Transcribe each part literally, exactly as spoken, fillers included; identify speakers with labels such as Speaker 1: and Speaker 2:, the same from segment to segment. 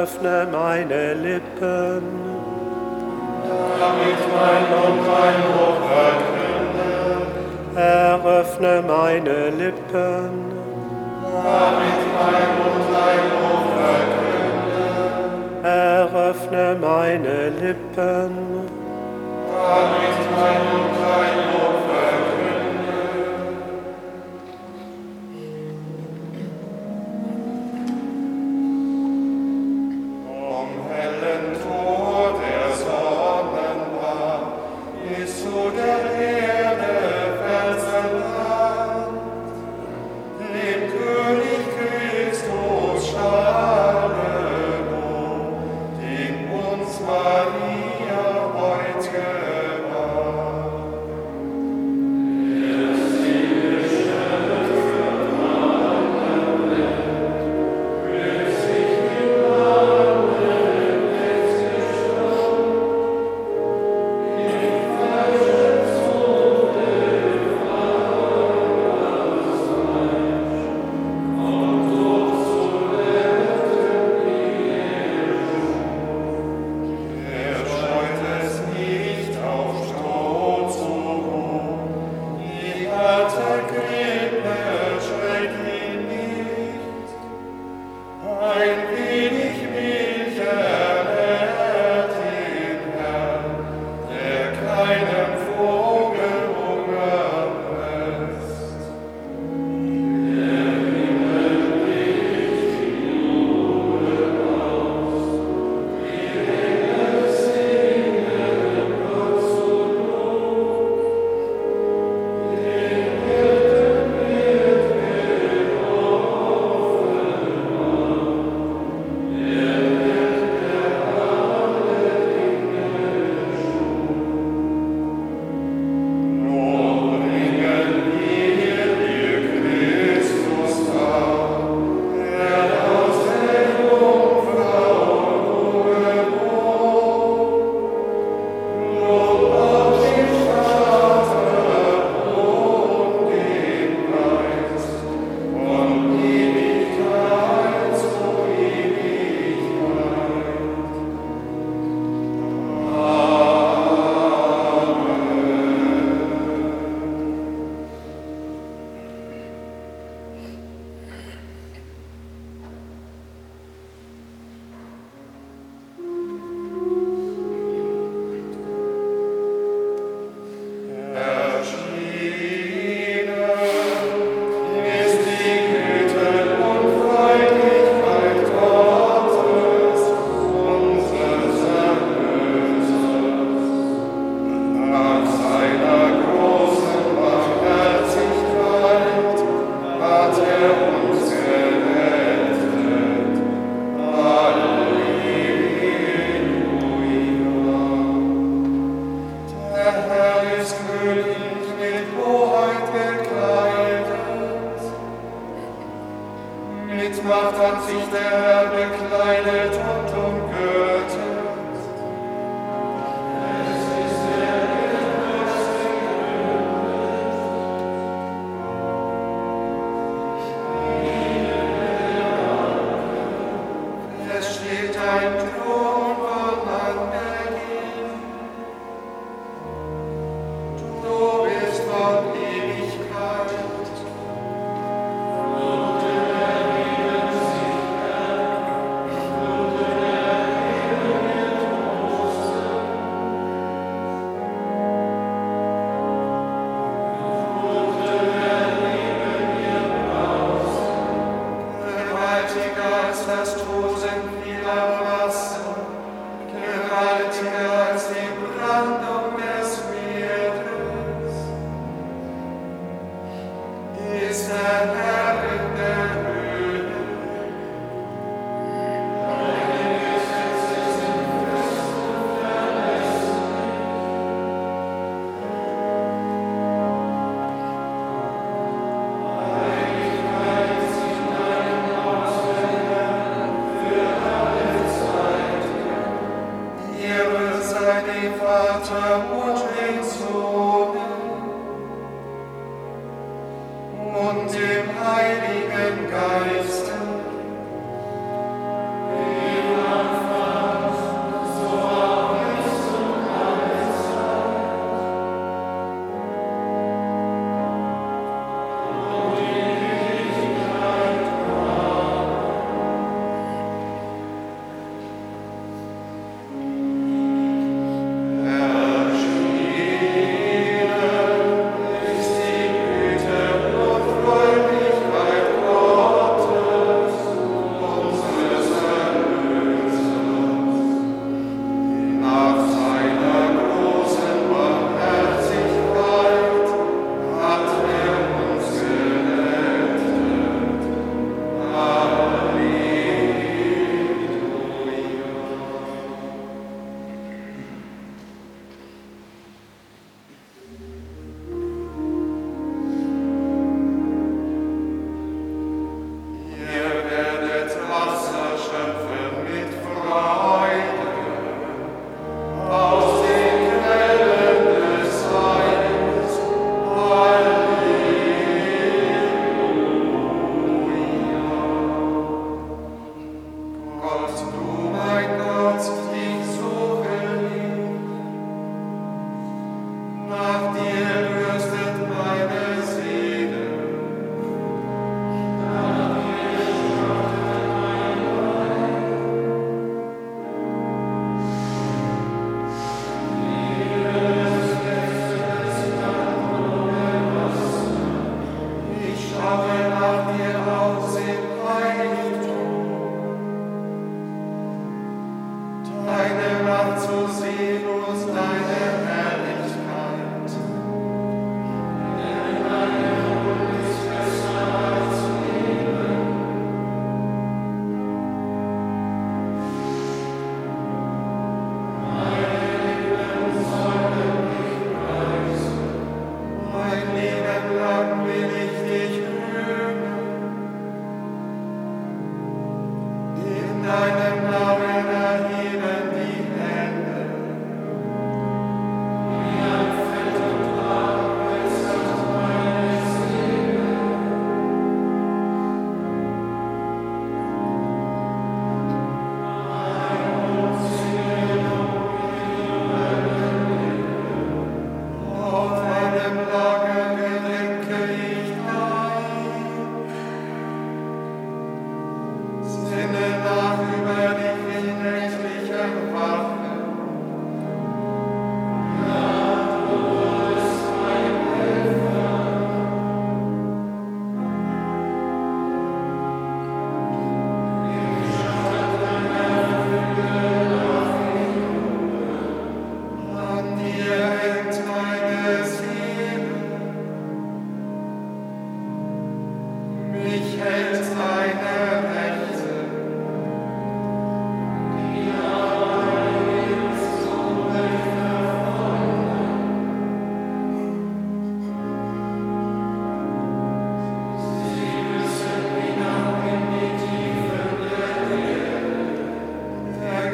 Speaker 1: Eröffne meine Lippen,
Speaker 2: damit mein Mund dein Lob verkünde.
Speaker 1: eröffne meine Lippen,
Speaker 2: Damit mein Mund dein Lob verkünde.
Speaker 1: eröffne meine Lippen,
Speaker 2: Damit mein Mund dein Lob verkünde. Vom hellen Tor der Sonnenbahn bis zu der Erde Felsenland, dem König Christus Halleluja, den uns Maria heut gebar. Er scheut es nicht, auf Stroh zu ruhen, die harte Krippe schreckt ihn nicht. Ein wenig Milch ernährt den Herrn, der keinem Vogel Hunger lässt. Nun bringen wir dir Christus dar, der aus der Jungfrau geboren. Lob auf den Vater und den Geist, von Ewigkeit zu Ewigkeit. Erschienen ist die Güte und Freundlichkeit Gottes, unseres Erlösers. Nach seiner großen Barmherzigkeit hat er uns gerettet. Halleluja. Der Herr ist König mit Hoheit gekleidet. Mit Macht hat sich der Herr bekleidet und umgürtet. Es ist der Erste König. Es steht ein Thron von Anbeginn. Du bist von Ewigkeit. Gewaltiger als das Tosen vieler Wasser, gewaltiger als die Brandung des Meeres, ist der Herr in der Höhe. Deine Gesetze sind fest und verlässlich. Heiligkeit ist in deinem Hause, Herr, für alle Zeiten. Ehre sei dem Vater und dem Sohn und dem Heiligen Geiste, wie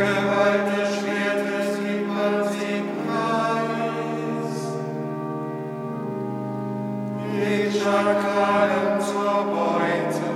Speaker 2: Gewalt des Schwertes gibt man sie preis. Den Schakalen zur Beute.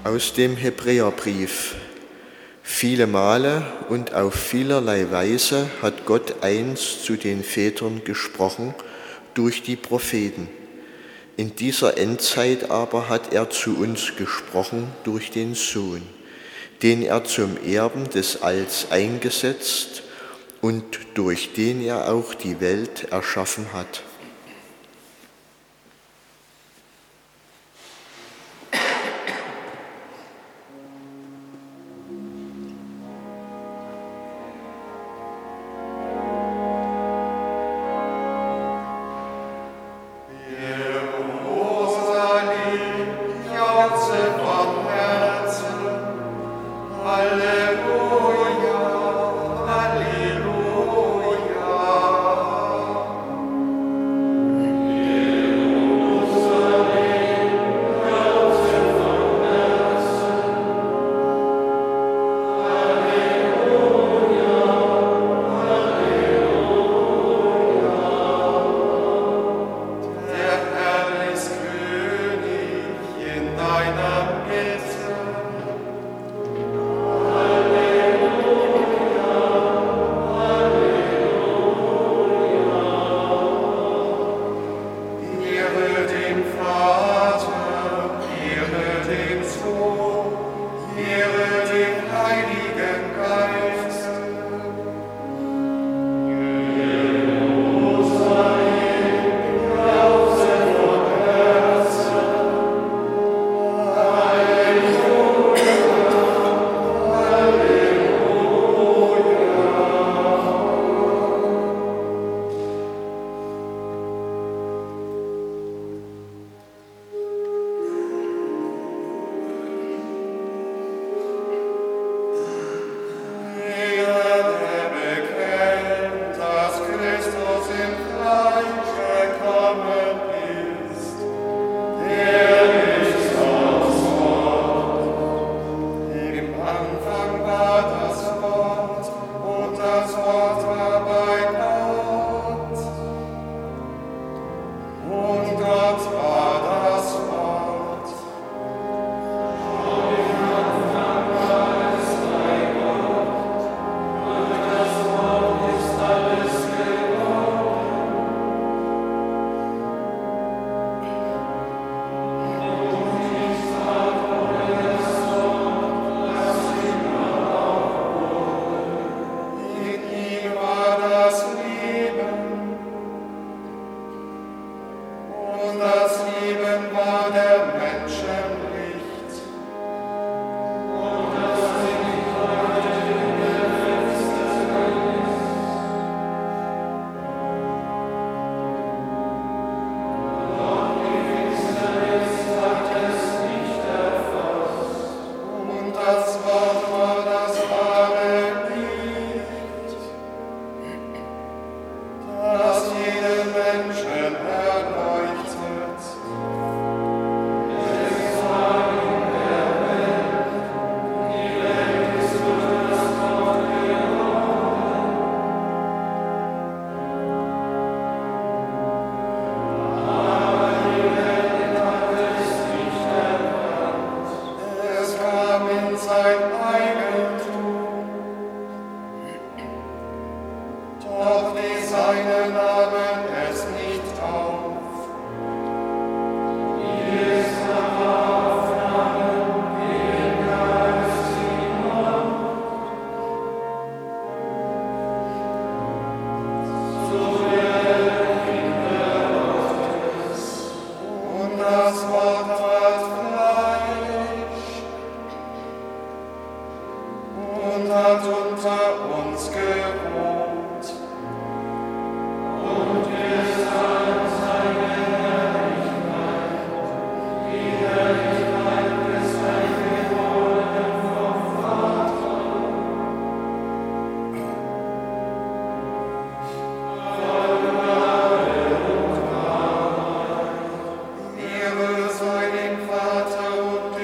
Speaker 3: Aus dem Hebräerbrief. Viele Male und auf vielerlei Weise hat Gott einst zu den Vätern gesprochen durch die Propheten. In dieser Endzeit aber hat er zu uns gesprochen durch den Sohn, den er zum Erben des Alls eingesetzt und durch den er auch die Welt erschaffen hat.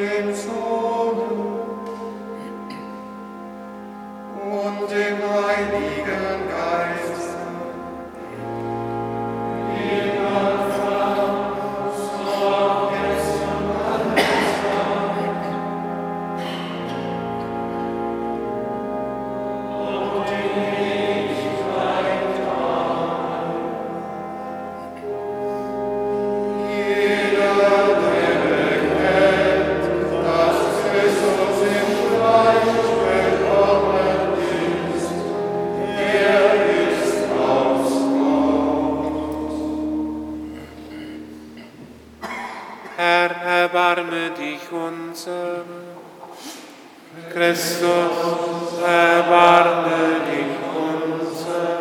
Speaker 2: und dem Heiligen Christus im Reich willkommen ist. Er ist aus Gott.
Speaker 4: Herr, erbarme dich unser. Christus, erbarme dich unser.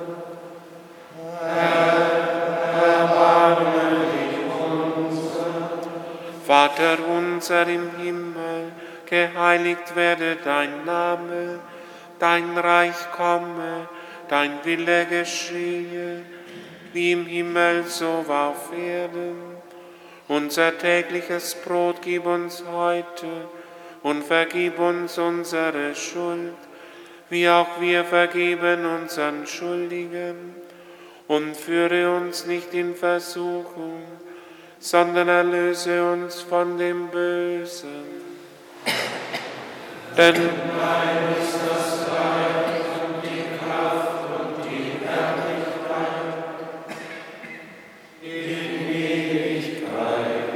Speaker 4: Herr, erbarme dich unser. Vater unser im Himmel, geheiligt werde dein Name, dein Reich komme, dein Wille geschehe, wie im Himmel so auf Erden. Unser tägliches Brot gib uns heute und vergib uns unsere Schuld, wie auch wir vergeben unseren Schuldigen. Und führe uns nicht in Versuchung, sondern erlöse uns von dem Bösen. Denn dein ist das Reich und die Kraft und die Herrlichkeit in Ewigkeit.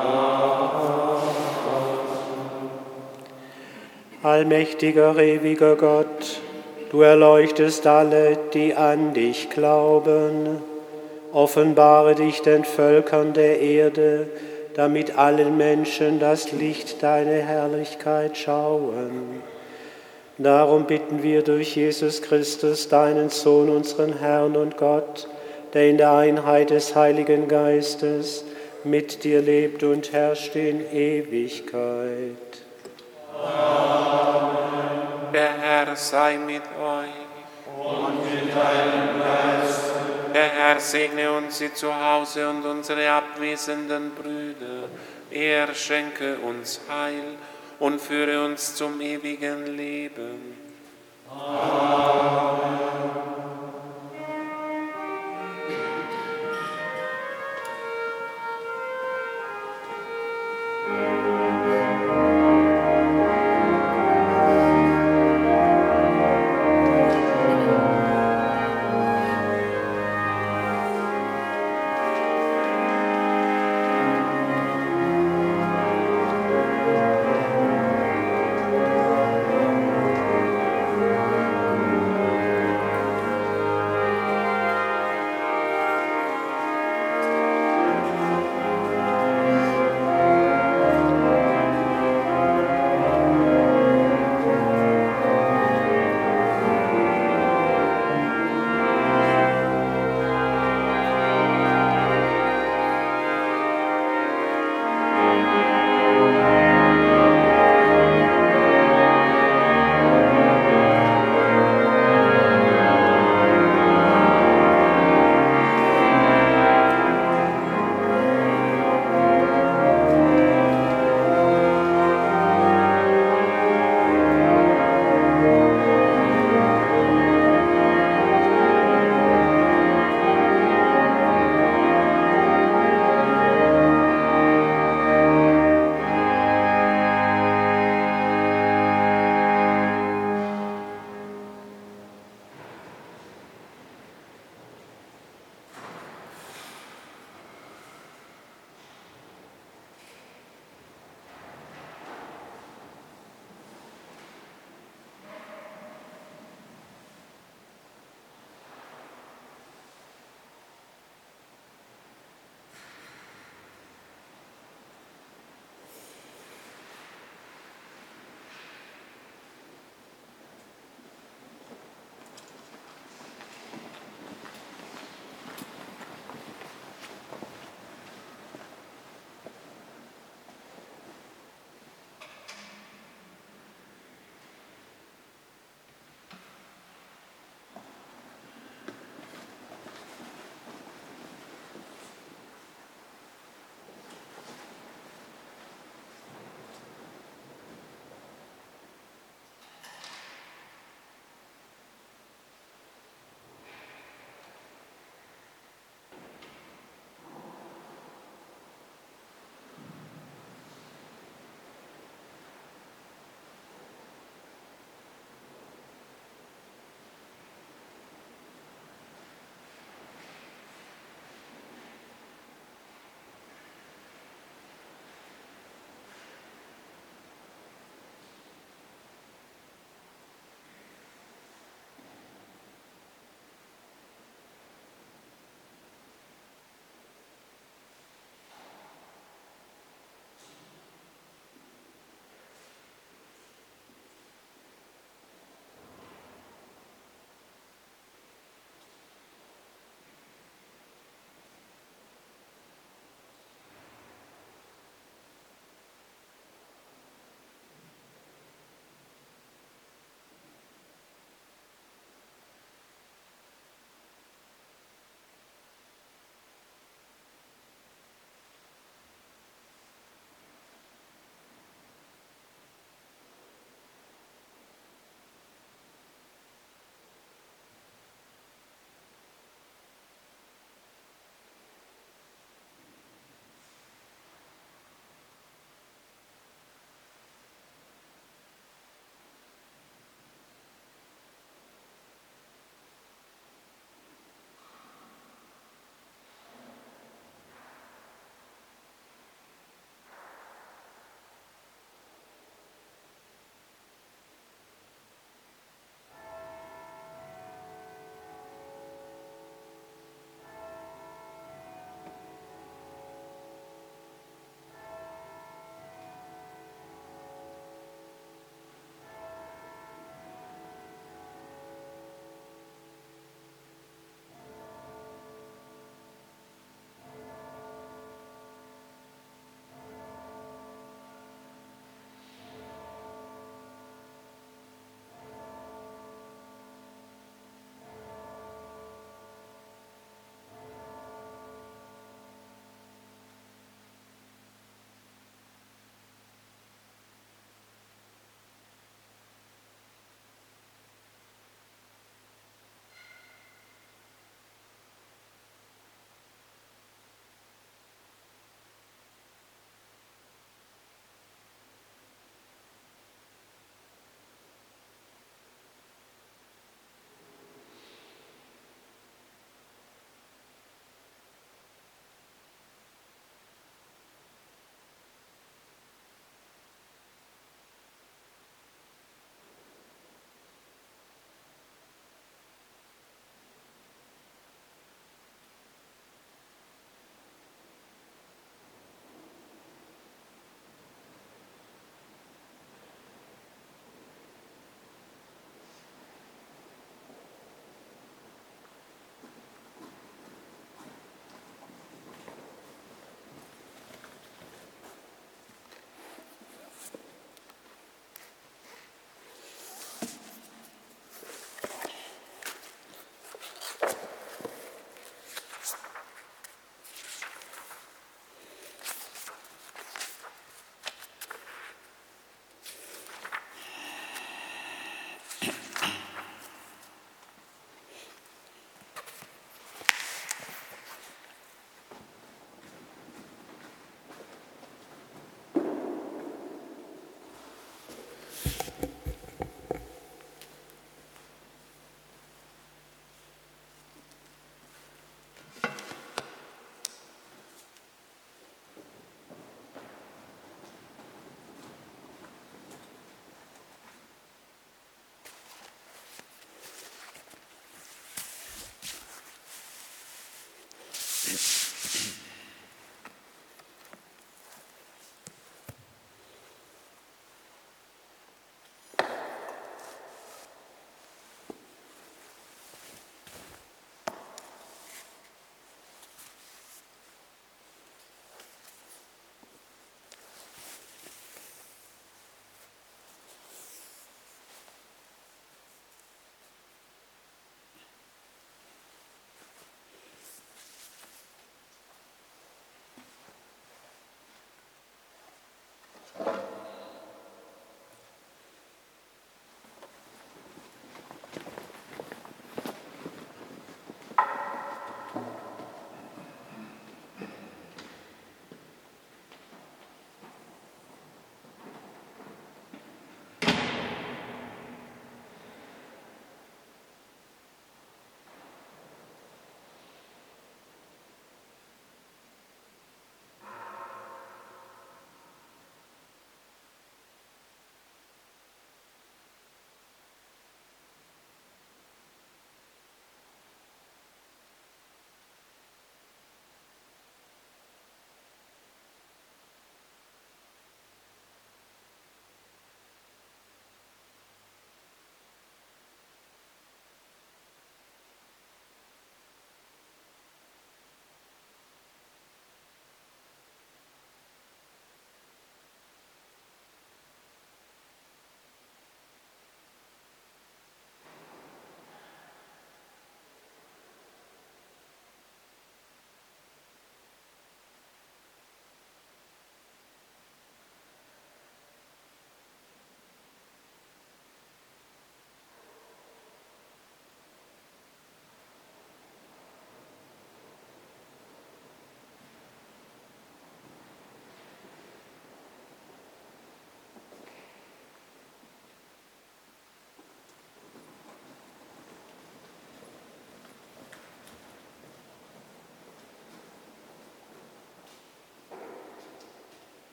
Speaker 1: Allmächtiger, ewiger Gott, du erleuchtest alle, die an dich glauben. Offenbare dich den Völkern der Erde, damit allen Menschen das Licht deiner Herrlichkeit schauen. Darum bitten wir durch Jesus Christus, deinen Sohn, unseren Herrn und Gott, der in der Einheit des Heiligen Geistes mit dir lebt und herrscht in Ewigkeit.
Speaker 4: Amen. Der Herr sei mit euch.
Speaker 2: Und mit deinem Geist.
Speaker 4: Der Herr segne uns sie zu Hause und unsere abwesenden Brüder. Er schenke uns Heil und führe uns zum ewigen Leben.
Speaker 2: Amen.